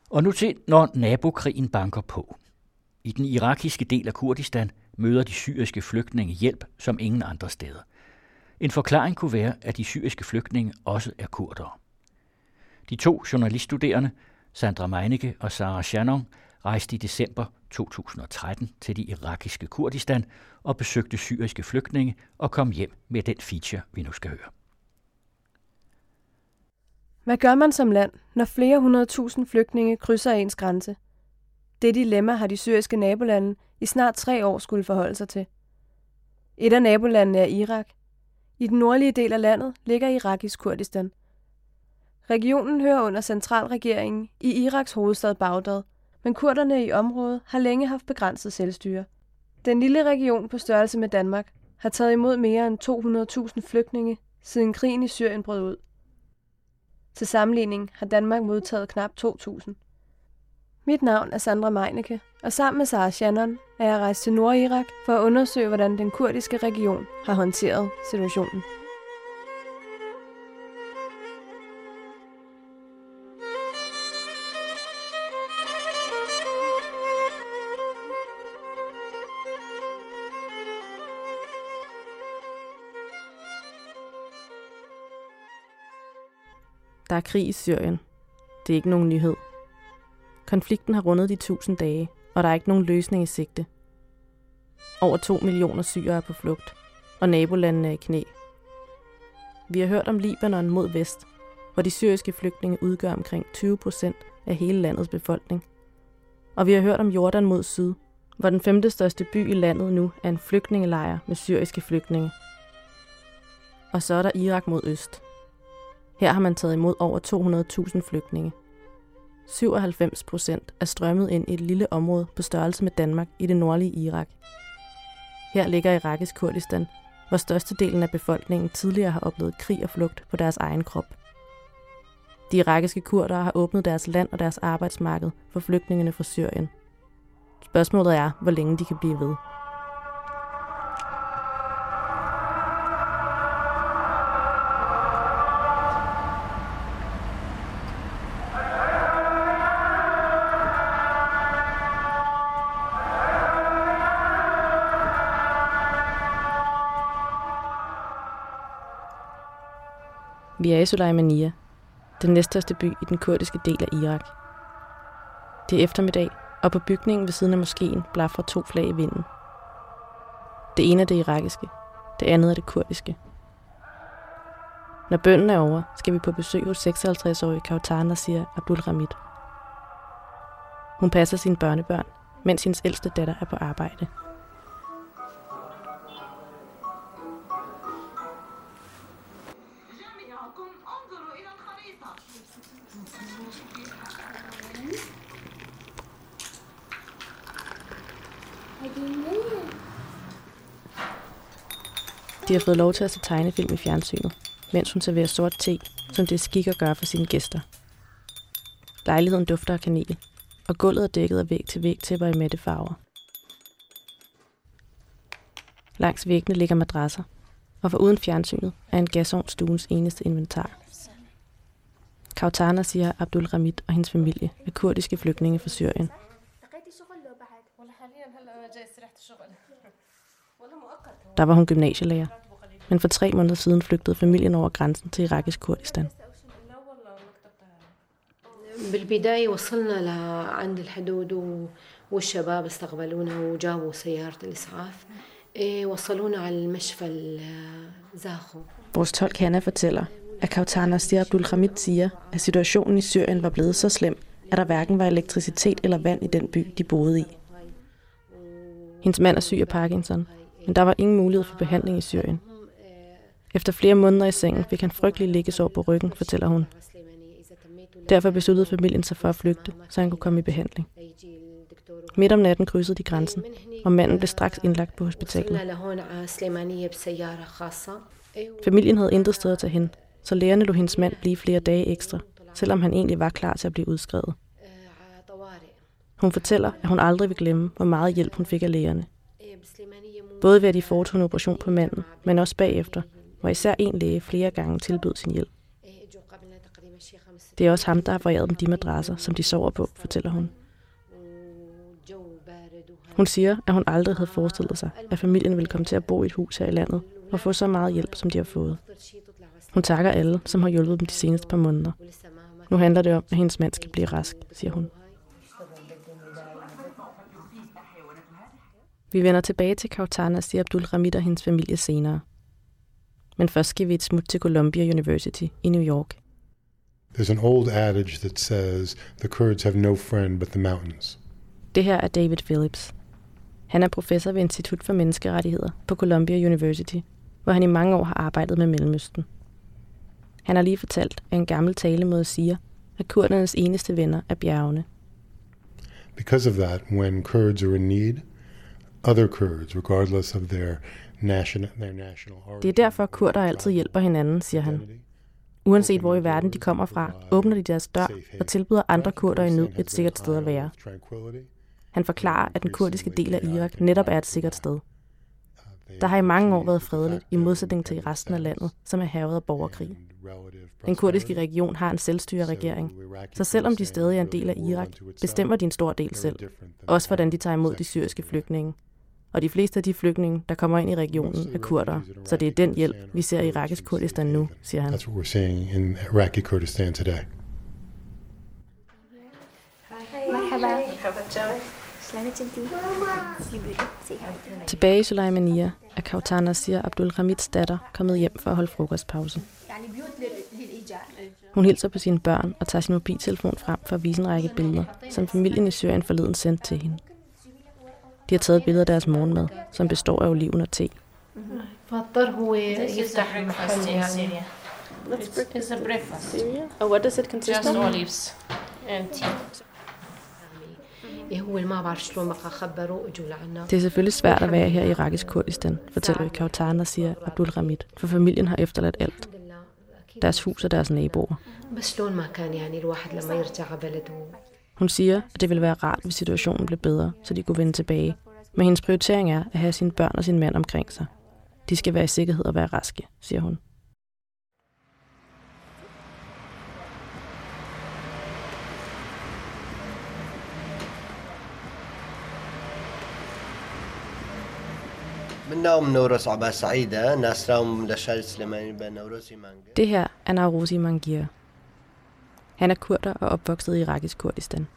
Og nu til, når nabokrigen banker på. I den irakiske del af Kurdistan møder de syriske flygtninge hjælp som ingen andre steder. En forklaring kunne være, at de syriske flygtninge også er kurdere. De 2 journaliststuderende, Sandra Meinicke og Sarah Shannon, rejste i december 2013 til det irakiske Kurdistan og besøgte syriske flygtninge og kom hjem med den feature, vi nu skal høre. Hvad gør man som land, når flere 100.000 flygtninge krydser ens grænse? Det dilemma har de syriske nabolande i snart 3 år skulle forholde sig til. Et af nabolandene er Irak. I den nordlige del af landet ligger irakisk Kurdistan. Regionen hører under centralregeringen i Iraks hovedstad Bagdad, men kurderne i området har længe haft begrænset selvstyre. Den lille region på størrelse med Danmark har taget imod mere end 200.000 flygtninge, siden krigen i Syrien brød ud. Til sammenligning har Danmark modtaget knap 2.000. Mit navn er Sandra Meinicke, og sammen med Sarah Shannon er jeg rejst til Nordirak for at undersøge, hvordan den kurdiske region har håndteret situationen. Der er krig i Syrien. Det er ikke nogen nyhed. Konflikten har rundet de 1000 dage, og der er ikke nogen løsning i sigte. Over 2 millioner syrere er på flugt, og nabolandene er i knæ. Vi har hørt om Libanon mod vest, hvor de syriske flygtninge udgør omkring 20% af hele landets befolkning. Og vi har hørt om Jordan mod syd, hvor den 5. største by i landet nu er en flygtningelejr med syriske flygtninge. Og så er der Irak mod øst. Her har man taget imod over 200.000 flygtninge. 97% er strømmet ind i et lille område på størrelse med Danmark i det nordlige Irak. Her ligger irakisk Kurdistan, hvor størstedelen af befolkningen tidligere har oplevet krig og flugt på deres egen krop. De irakiske kurdere har åbnet deres land og deres arbejdsmarked for flygtningene fra Syrien. Spørgsmålet er, hvor længe de kan blive ved. Vi er i Suleimaniye, den næststørste by i den kurdiske del af Irak. Det er eftermiddag, og på bygningen ved siden af moskeen blafrer 2 flag i vinden. Det ene er det irakiske, det andet er det kurdiske. Når bønnen er over, skal vi på besøg hos 56-årige Kautar Nasir Abdul Hamid. Hun passer sine børnebørn, mens hendes ældste datter er på arbejde. De har fået lov til at se tegnefilm i fjernsynet, mens hun serverer sort te, som det er skik at gøre for sine gæster. Lejligheden dufter af kanel, og gulvet er dækket af væg-til-væg tæpper i matte farver. Langs væggene ligger madrasser, og foruden fjernsynet er en gasovn stuens eneste inventar. Kautar Nasir Abdul Hamid og hendes familie er kurdiske flygtninge fra Syrien. Der var hun gymnasielærer, men for 3 måneder siden flygtede familien over grænsen til irakisk Kurdistan. بالبداية وصلنا لعند الحدود والشباب استقبلونا وجابوا سيارة الإسعاف وصلونا على المشفى زاخو. Vores tolk Hanna fortæller, at Kautar Nasir Abdul Hamid siger, at situationen i Syrien var blevet så slem, at der hverken var elektricitet eller vand i den by, de boede i. Hendes mand er syg af Parkinson, men der var ingen mulighed for behandling i Syrien. Efter flere måneder i sengen fik han frygtelig liggesår på ryggen, fortæller hun. Derfor besluttede familien sig for at flygte, så han kunne komme i behandling. Midt om natten krydsede de grænsen, og manden blev straks indlagt på hospitalet. Familien havde intet sted at tage hen, så lægerne lod hendes mand blive flere dage ekstra, selvom han egentlig var klar til at blive udskrevet. Hun fortæller, at hun aldrig vil glemme, hvor meget hjælp hun fik af lægerne. Både ved at de foretog en operation på manden, men også bagefter, hvor især en læge flere gange tilbød sin hjælp. Det er også ham, der har foræret dem de madrasser, som de sover på, fortæller hun. Hun siger, at hun aldrig havde forestillet sig, at familien ville komme til at bo i et hus her i landet og få så meget hjælp, som de har fået. Hun takker alle, som har hjulpet dem de seneste par måneder. Nu handler det om, at hendes mand skal blive rask, siger hun. Vi vender tilbage til Kautarna, siger Abdul Hamid og hendes familie senere. Men først skal vi et smut til Columbia University i New York. There's an old adage that says the Kurds have no friend but the mountains. Det her er David Phillips. Han er professor ved Institut for Menneskerettigheder på Columbia University, hvor han i mange år har arbejdet med Mellemøsten. Han har lige fortalt, at en gammel talemåde siger, at kurdernes eneste venner er bjergene. Because of that, when Kurds are in need, other Kurds, regardless of their national origin. Det er derfor, kurder altid hjælper hinanden, siger han. Uanset hvor i verden de kommer fra, åbner de deres dør og tilbyder andre kurder i nød et sikkert sted at være. Han forklarer, at den kurdiske del af Irak netop er et sikkert sted. Der har i mange år været fredeligt, i modsætning til resten af landet, som er hærget af borgerkrig. Den kurdiske region har en selvstyreregering, så selvom de stadig er en del af Irak, bestemmer de en stor del selv. Også hvordan de tager imod de syriske flygtninge. Og de fleste af de flygtninge, der kommer ind i regionen, er kurdere. Så det er den hjælp, vi ser i irakisk Kurdistan nu, siger han. That's what we're seeing in Iraqi Kurdistan today. Tilbage i Suleimania er Kautarna, siger Abdul Hamids datter, kommet hjem for at holde frokostpause. Hun hilser på sine børn og tager sin mobiltelefon frem for at vise en række billeder, som familien i Syrien forleden sendte til hende. De har taget billeder af deres morgenmad, som består af oliven og te. It's a breakfast. And what does it consist Just olives and tea. Det er selvfølgelig svært at være her i irakisk Kurdistan, fortæller Kautarna, siger Abdul Hamid, for familien har efterladt alt. Deres hus og deres naboer. Hun siger, at det ville være rart, hvis situationen blev bedre, så de kunne vende tilbage. Men hendes prioritering er at have sine børn og sin mand omkring sig. De skal være i sikkerhed og være raske, siger hun. Det her er Nawrozi Mangir. Han er kurder og opvokset i irakisk Kurdistan.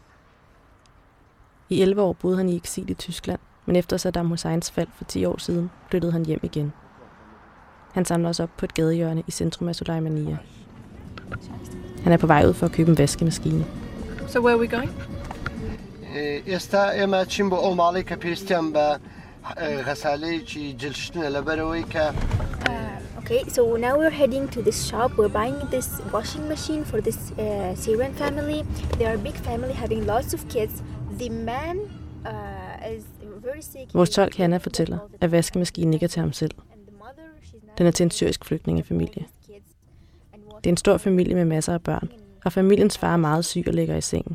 I 11 år boede han i eksil i Tyskland, men efter Saddam Husseins fald for 10 år siden, flyttede han hjem igen. Han samler også op på et gadehjørne i centrum af Suleimania. Han er på vej ud for at købe en vaskemaskine. So where are we going? Okay, so now we're heading to this shop. We're buying this washing machine for this Syrian family. They are a big family having lots of kids. The man is very sick. Vores tolk Hanna fortæller, at vaskemaskinen ikke er til ham selv. Den er til en syrisk flygtningefamilie. Det er en stor familie med masser af børn, og familiens far er meget syg og ligger i sengen.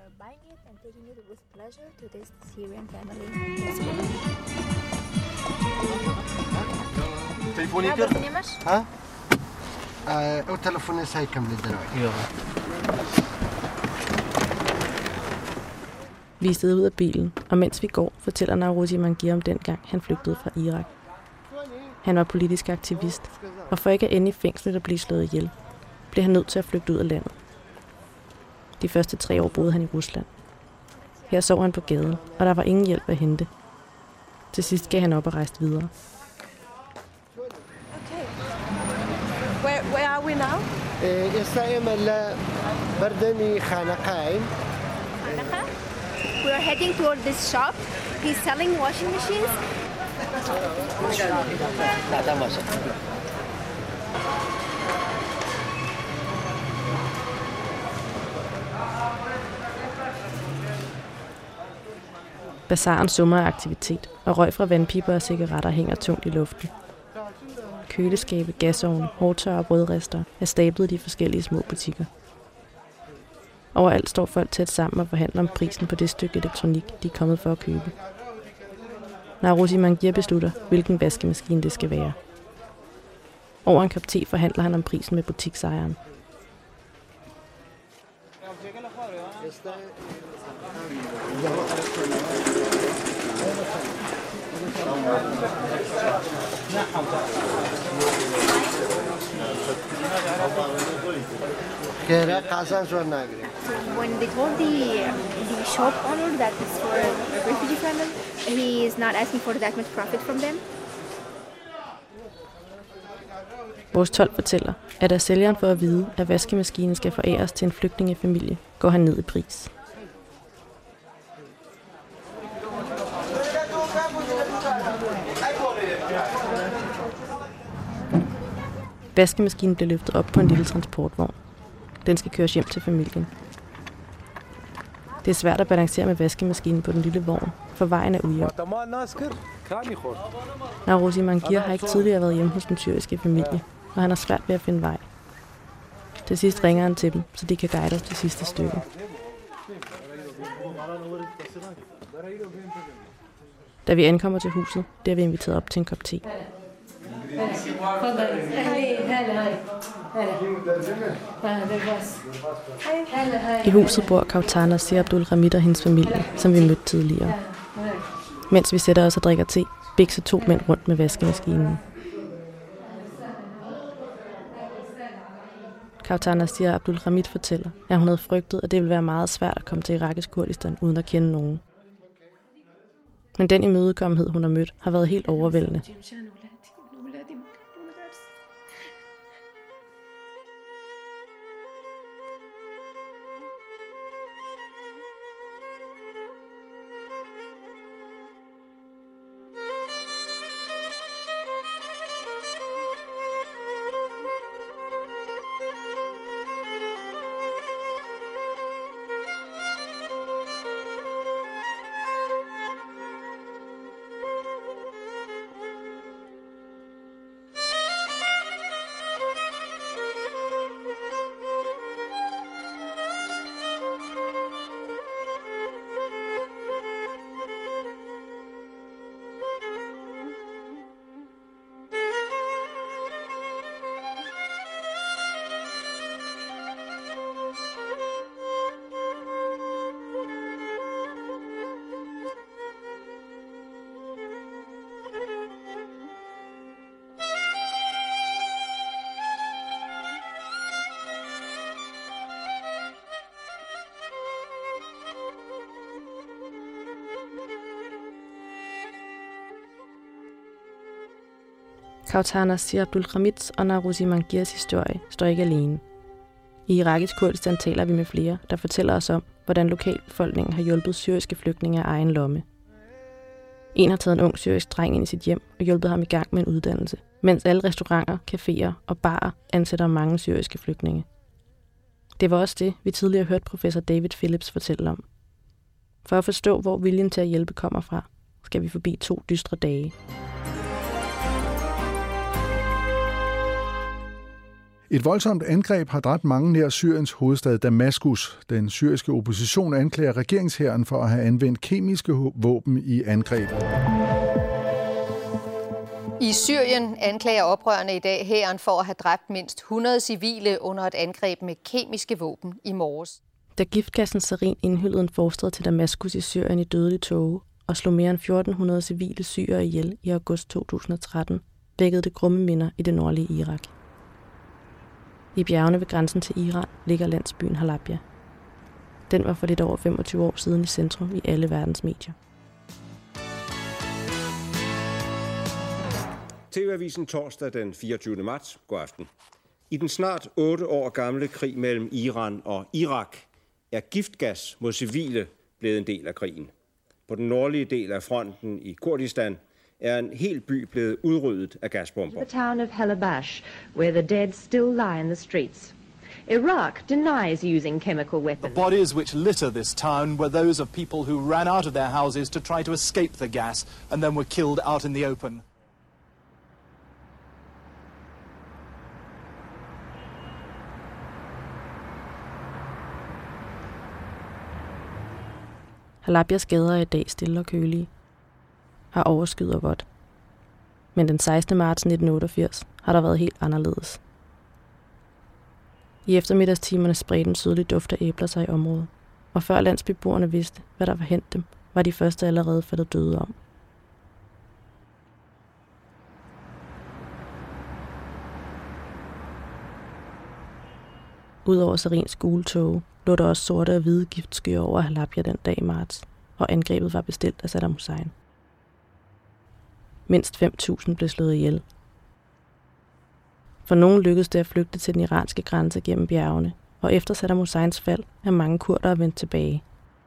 Vi er stedet ud af bilen, og mens vi går, fortæller Nawrozi Mangir om dengang, han flygtede fra Irak. Han var politisk aktivist, og for ikke at ende i fængslet og blive slået ihjel, blev han nødt til at flygte ud af landet. De første 3 år boede han i Rusland. Her sov han på gaden, og der var ingen hjælp at hente. Til sidst gav han op og rejste videre. Where are we now? We are heading toward this shop. He's selling washing machines. Bazaren summer af aktivitet, og røg fra vandpiber og cigaretter hænger tungt i luften. Køleskabe, gasovne, hårdtørre og brødrester er stablet i de forskellige små butikker. Overalt står folk tæt sammen og forhandler om prisen på det stykke elektronik, de er kommet for at købe. Nawrozi Mangir beslutter, hvilken vaskemaskine det skal være. Over en kop te forhandler han om prisen med butiksejeren. When they told the shop owner that it's for a refugee family, he is not asking for that much profit from them. Vores tolk fortæller, at da sælgeren får at vide, at vaskemaskinen skal foræres til en flygtningefamilie, går han ned i pris. Vaskemaskinen bliver løftet op på en lille transportvogn. Den skal køres hjem til familien. Det er svært at balancere med vaskemaskinen på den lille vogn, for vejen er ujævn. Narozi Mangir har ikke tidligere været hjemme hos den syriske familie, og han har svært ved at finde vej. Til sidst ringer han til dem, så de kan guide os det sidste stykke. Da vi ankommer til huset, bliver vi inviteret op til en kop te. I huset bor Kautar Nasir Abdul Hamid og hendes familie, som vi mødte tidligere. Mens vi sætter os og drikker te, bikser 2 mænd rundt med vaskemaskinen. Kautar Nasir Abdul Hamid fortæller, at hun havde frygtet, at det ville være meget svært at komme til irakisk Kurdistan uden at kende nogen. Men den imødekommenhed, hun har mødt, har været helt overvældende. Kautar Nasir Abdul Hamids og Narozi Mangirs historie står ikke alene. I irakisk Kurdistan taler vi med flere, der fortæller os om, hvordan lokalbefolkningen har hjulpet syriske flygtninge af egen lomme. En har taget en ung syrisk dreng ind i sit hjem og hjulpet ham i gang med en uddannelse, mens alle restauranter, caféer og barer ansætter mange syriske flygtninge. Det var også det, vi tidligere hørte professor David Phillips fortælle om. For at forstå, hvor viljen til at hjælpe kommer fra, skal vi forbi 2 dystre dage. Et voldsomt angreb har dræbt mange nær Syriens hovedstad Damaskus. Den syriske opposition anklager regeringshæren for at have anvendt kemiske våben i angrebet. I Syrien anklager oprørerne i dag hæren for at have dræbt mindst 100 civile under et angreb med kemiske våben i morges. Da giftgassen sarin indhyllede en forstad til Damaskus i Syrien i dødelig tåge og slog mere end 1400 civile syrere ihjel i august 2013, vækkede det grumme minder i det nordlige Irak. I bjergene ved grænsen til Iran ligger landsbyen Halabja. Den var for lidt over 25 år siden i centrum i alle verdens medier. TV-avisen torsdag den 24. marts. God aften. I den snart 8 år gamle krig mellem Iran og Irak er giftgas mod civile blevet en del af krigen. På den nordlige del af fronten i Kurdistan er en hel by blevet udryddet af gasbomber. The town of Halabash, where the dead still lie in the streets. Iraq denies using chemical weapons. The bodies which litter this town were those of people who ran out of their houses to try to escape the gas and then were killed out in the open. Halabjas gader er i dag stille og kølige, har overskyet og vådt. Men den 16. marts 1988 har der været helt anderledes. I eftermiddagstimerne spredte en sydlig duft af æbler sig i området. og før landsbyboerne vidste, hvad der var hent dem, var de første allerede faldet døde om. Udover Sarins skuletog lå der også sorte og hvide giftskyer over Halabja den dag i marts, og angrebet var bestilt af Saddam Hussein. Mindst 5.000 blev slået ihjel. For nogen lykkedes det at flygte til den iranske grænse gennem bjergene, og efter Saddam Husseins fald er mange kurdere vendt tilbage.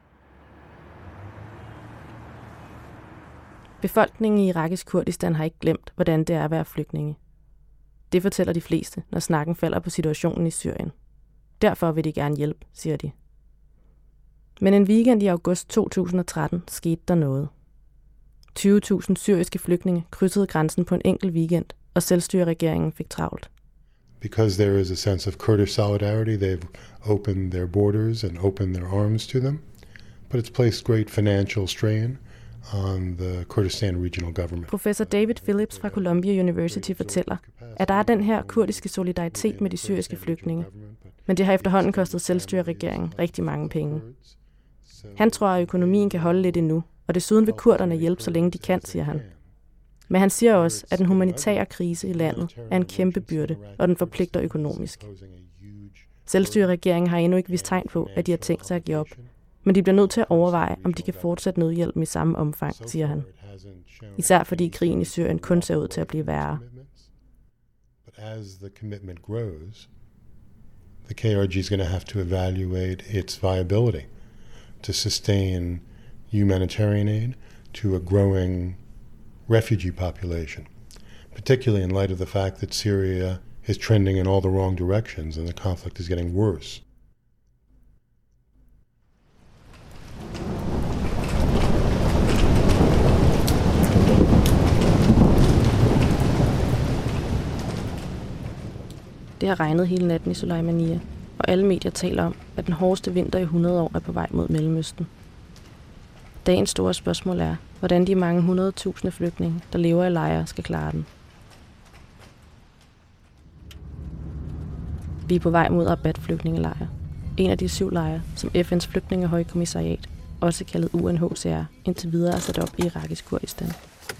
Befolkningen i irakisk Kurdistan har ikke glemt, hvordan det er at være flygtninge. Det fortæller de fleste, når snakken falder på situationen i Syrien. Derfor vil de gerne hjælpe, siger de. Men en weekend i august 2013 skete der noget. 20.000 syriske flygtninge krydsede grænsen på en enkelt weekend, og selvstyreregeringen fik travlt. Because there is a sense of Kurdish solidarity, they've opened their borders and opened their arms to them. But it's placed great financial strain on the Kurdistan regional government. Professor David Phillips fra Columbia University fortæller, at der er den her kurdiske solidaritet med de syriske flygtninge. Men det har efterhånden kostet selvstyreregeringen rigtig mange penge. Han tror, at økonomien kan holde lidt endnu, og desuden vil kurderne hjælpe, så længe de kan, siger han. Men han siger også, at den humanitære krise i landet er en kæmpe byrde, og den forpligter økonomisk. Selvstyreregeringen har endnu ikke vist tegn på, at de har tænkt sig at give op, men de bliver nødt til at overveje, om de kan fortsætte nødhjælpen i samme omfang, siger han. Især fordi krigen i Syrien kun ser ud til at blive værre. The KRG is going to have to evaluate its viability to sustain humanitarian aid to a growing refugee population, particularly in light of the fact that Syria is trending in all the wrong directions and the conflict is getting worse. Det har regnet hele natten i Suleimania, og alle medier taler om, at den hårdeste vinter i 100 år er på vej mod Mellemøsten. Dagens store spørgsmål er, hvordan de mange 100.000 flygtninge, der lever i lejre, skal klare den. Vi er på vej mod Rabat-flygtningelejre, en af de 7 lejre, som FN's flygtningehøjkommissariat, også kaldet UNHCR, indtil videre er sat op i irakisk Kurdistan.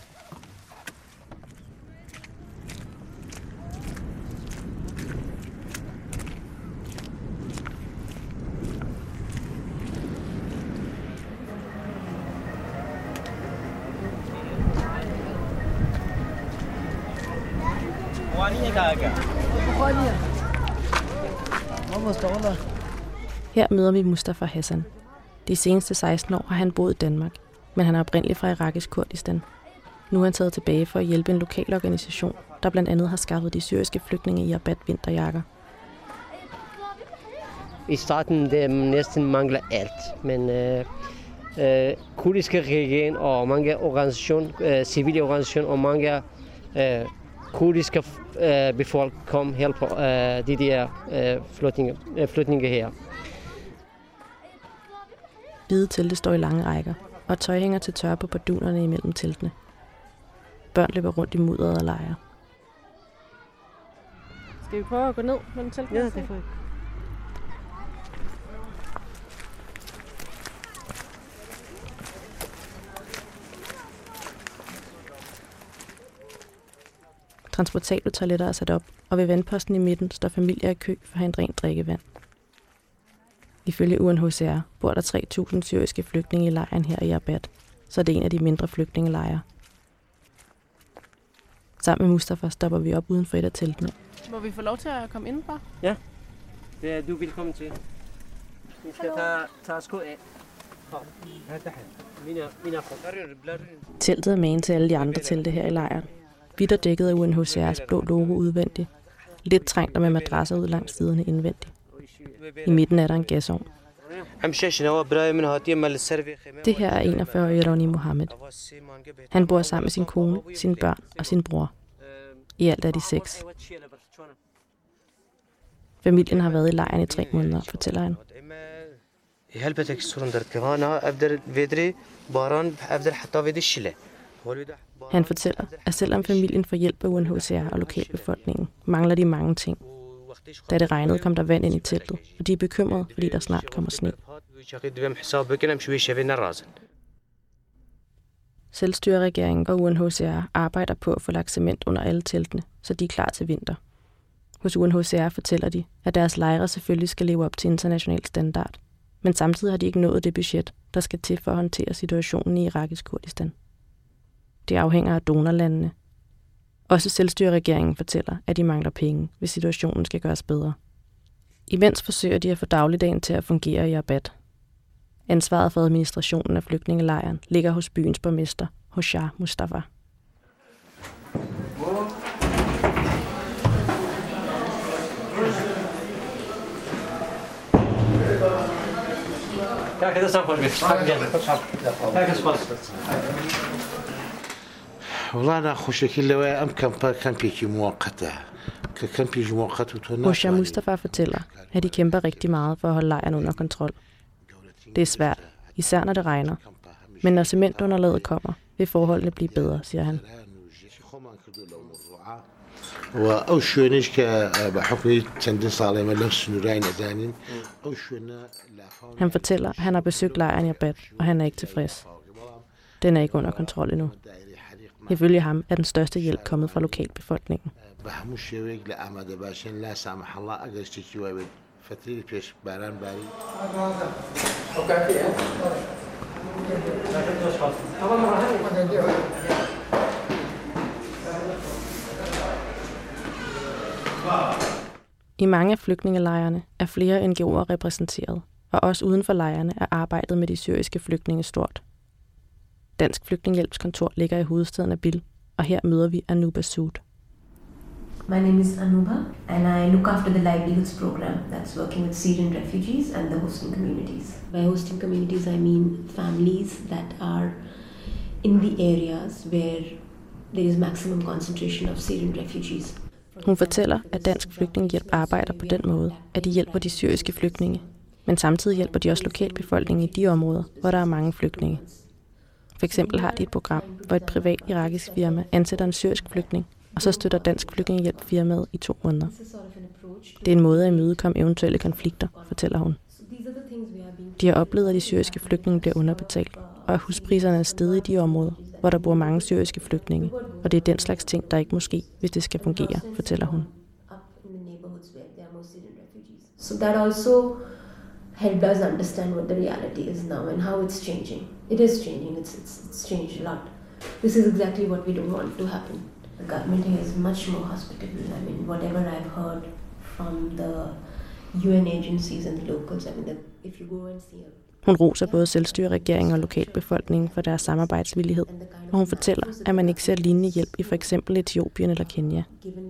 Her møder vi Mustafa Hassan. De seneste 16 år har han boet i Danmark, men han er oprindelig fra irakisk Kurdistan. Nu er han taget tilbage for at hjælpe en lokal organisation, der blandt andet har skaffet de syriske flygtninge i Rabat vinterjakker. I starten det næsten mangler alt, men kurdiske regering og mange organisationer, civile organisationer og mange kurdiske befolkning kom helt på de der flygtninge her. Hvide telte står i lange rækker, og tøj hænger til tørre på bardunerne imellem teltene. Børn løber rundt i mudderet og leger. Skal vi prøve at gå ned med den telt? Ja, det får jeg. Transportable toiletter er sat op, og ved vandposten i midten står familier i kø for at hente rent drikkevand. Ifølge UNHCR bor der 3.000 syriske flygtninge i lejren her i Rabat, så det er en af de mindre flygtningelejre. Sammen med Mustafa stopper vi op uden for et af teltene. Må vi få lov til at komme indenfor? Ja, det er du velkommen til. Vi skal tage sko af. Teltet er magen til alle de andre telte her i lejren. Vidt og dækket af UNHCR's blå logo udvendigt. Lidt trængt og med madrasser ud langs siderne indvendigt. I midten er der en gasovn. Det her er 41-årige Ronnie Mohammed. Han bor sammen med sin kone, sine børn og sin bror. I alt er de 6. Familien har været i lejren i 3 måneder, fortæller han. Han fortæller, at selvom familien får hjælp af UNHCR og lokalbefolkningen, mangler de mange ting. Da det regnede, kom der vand ind i teltet, og de er bekymrede, fordi der snart kommer sne. Selvstyreregeringen og UNHCR arbejder på at få lagt cement under alle teltene, så de er klar til vinter. Hos UNHCR fortæller de, at deres lejre selvfølgelig skal leve op til international standard, men samtidig har de ikke nået det budget, der skal til for at håndtere situationen i irakisk Kurdistan. Det afhænger af donorlandene. Også selvstyreregeringen fortæller, at de mangler penge, hvis situationen skal gøres bedre. Imens forsøger de at få dagligdagen til at fungere i Rabat. Ansvaret for administrationen af flygtningelejren ligger hos byens borgmester, Hoshar Mustafa. Hoshar Mustafa fortæller, at de kæmper rigtig meget for at holde lejren under kontrol. Det er svært, især når det regner. Men når cementunderlaget kommer, vil forholdene blive bedre, siger han. Han fortæller, at han har besøgt lejren i Rabat, og han er ikke tilfreds. Den er ikke under kontrol endnu. Ifølge ham er den største hjælp kommet fra lokalbefolkningen. I mange af flygtningelejrene er flere NGO'er repræsenteret, og også uden for lejrene er arbejdet med de syriske flygtninge stort. Dansk Flygtningehjælpskontor ligger i hovedstaden Erbil, og her møder vi Anuba Sood. My name is Anuba, and I look after the livelihoods program that's working with Syrian refugees and the hosting communities. By hosting communities, I mean families that are in the areas where there is maximum concentration of Syrian refugees. Hun fortæller, at Dansk Flygtningehjælp arbejder på den måde, at de hjælper de syriske flygtninge, men samtidig hjælper de også lokalbefolkningen i de områder, hvor der er mange flygtninge. For eksempel har de et program, hvor et privat irakisk firma ansætter en syrisk flygtning, og så støtter Dansk Flygtningehjælp firmaet i 2 måneder. Det er en måde at imødekomme eventuelle konflikter, fortæller hun. De har oplevet, at de syriske flygtninge bliver underbetalt, og at huspriserne er steget i de områder, hvor der bor mange syriske flygtninge, og det er den slags ting, der ikke må ske, hvis det skal fungere, fortæller hun. So that also helped us understand what the reality is now and how it's changing. It is changing. It's changed a lot. This is exactly what we don't want to happen. The government here is much more hospitable. I mean, whatever I've heard from the UN agencies and the locals, I mean, if you go and see a Hun roser både selvstyreregeringen og lokalbefolkningen for deres samarbejdsvillighed, og hun fortæller, at man ikke ser lignende hjælp i for eksempel Etiopien eller Kenya.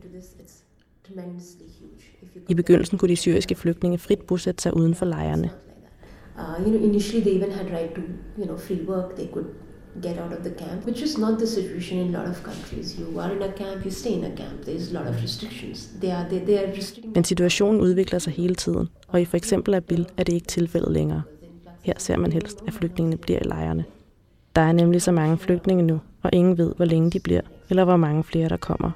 I begyndelsen kunne de syriske flygtninge frit bosætte sig uden for lejrene. Initially they even had right to, free work. They could get out of the camp, which is not the situation in a lot of countries. You are in a camp, you stay in a camp. There's a lot of restrictions. They are restricting. Men situationen udvikler sig hele tiden, og i for eksempel Erbil er det ikke tilfældet længere. Her ser man helst, at flygtningene bliver i lejrene. Der er nemlig så mange flygtninge nu, og ingen ved, hvor længe de bliver, eller hvor mange flere der kommer.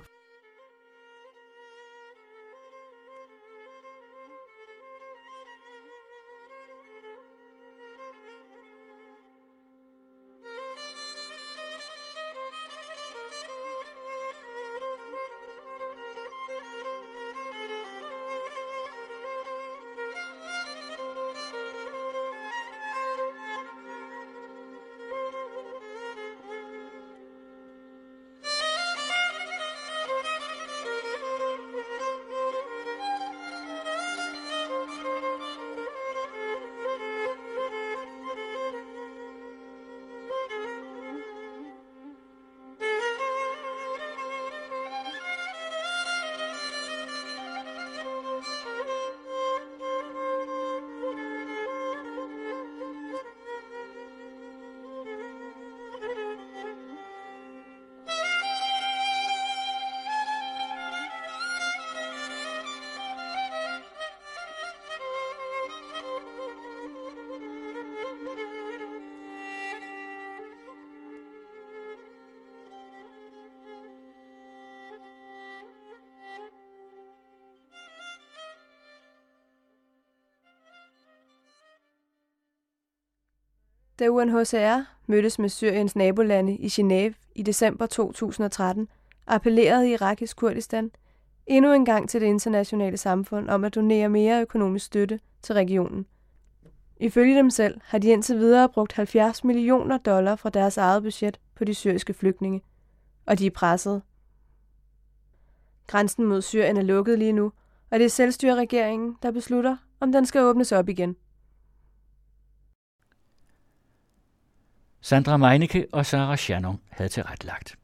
Da UNHCR mødtes med Syriens nabolande i Genève i december 2013, appellerede irakisk Kurdistan endnu en gang til det internationale samfund om at donere mere økonomisk støtte til regionen. Ifølge dem selv har de indtil videre brugt $70 millioner fra deres eget budget på de syriske flygtninge, og de er presset. Grænsen mod Syrien er lukket lige nu, og det er selvstyreregeringen, der beslutter, om den skal åbnes op igen. Sandra Meinicke og Sarah Shannon havde tilrettelagt.